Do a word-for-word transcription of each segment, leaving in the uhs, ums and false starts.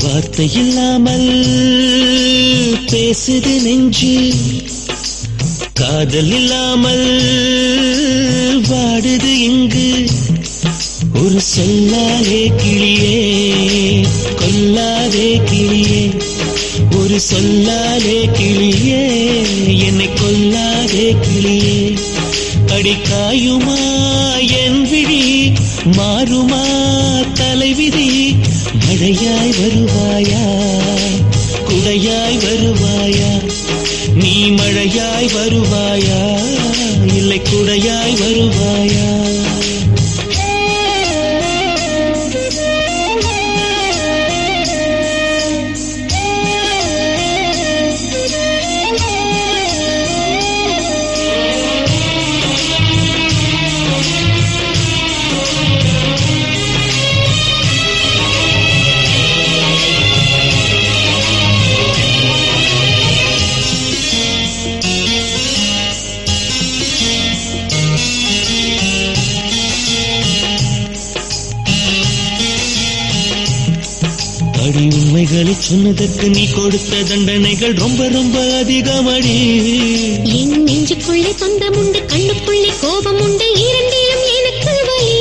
வார்த்தை இல்லாமல் பேசுது நெஞ்சு, காதல் இல்லாமல் வாடுது இங்கு. ஒரு சொல்லாலே கிளியே கொல்லாதே கிளியே, ஒரு சொல்லாலே கிளியே என்னை கொல்லாதே கிளியே. அடிக்காயுமா என் விழி, மாறுமா தலைவிதி. மழையாய் வருவாயா குடையாய் வருவாயா, நீ மழையாய் வருவாயா இல்லை குடையாய் வருவாயா. அடி உண்மைகளை சொன்னதற்கு நீ கொடுத்த தண்டனைகள் ரொம்ப ரொம்ப அதிகமடி. என் நெஞ்சுக்குள்ளே சொந்தம் உண்டு, கண்ணுக்குள்ளே கோபம் உண்டு, இரண்டிலும் எனக்கு வலி.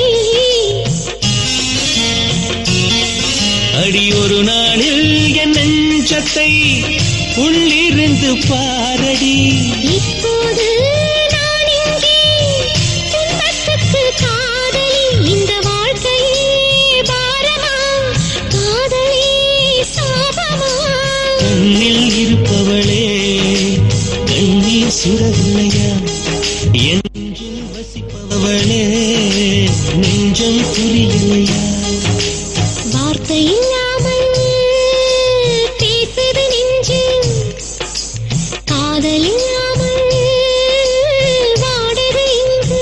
அடி ஒரு நாளில் என் நெஞ்சத்தை உள்ளிருந்து பாரடி. இப்போது நான் இங்கே துன்பத்துக்கு காதலி, இந்த வாழ்க்கையே பாரமா காதலி சாபமா. கண்ணில் இருப்பவளே கண்ணீர் சுடவில்லையா, என் நெஞ்சில் வசிப்பவளே நெஞ்சம் புரியலையா. வார்த்தை இல்லாமல் பேசுது நெஞ்சு, காதல் இல்லாமல் வாடுது இங்கு.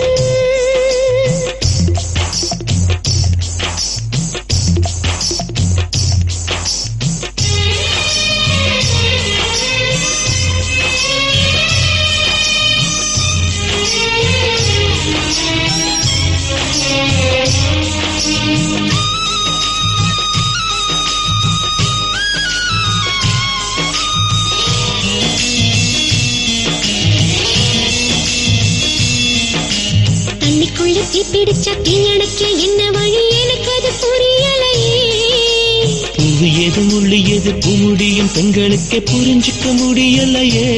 தண்ணிக்குள்ளே தீப்பிடிச்ச தீயணைக்க என்ன வழி, எனக்கு அது புரியலையே. புவி எது முள்ளு எது பூமுடியும் பெண்களுக்கே புரிஞ்சுக்க முடியலையே.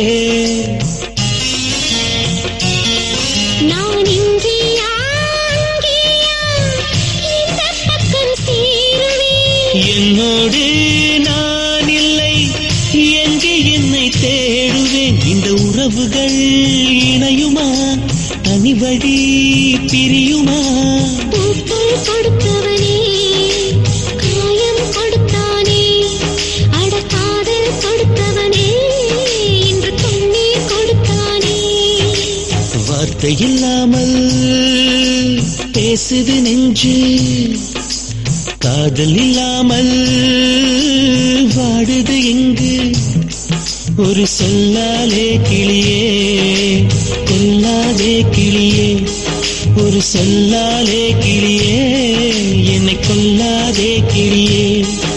நான் இங்கேயா அங்கேயா இந்த பக்கம் சேருவேன். என்னோடு நான் இல்லை எங்கே என்னை தேடுவேன். இந்த உறவுகள் இணையுமா, தனிவழி பிரியுமா. பூக்கள் கொடுத்தவனே காயம் கொடுத்தானே, அட காதல் கொடுத்தவனே இன்று கண்ணீர் கொடுத்தானே. வார்த்தை இல்லாமல் பேசுது நெஞ்சு, காதல் இல்லாமல் வாடுது இங்கு. ஒரு சொல்லாலே கிளியே கொல்லாதே கிளியே, ஒரு சொல்லாலே கிளியே என்னை கொல்லாதே கிளியே.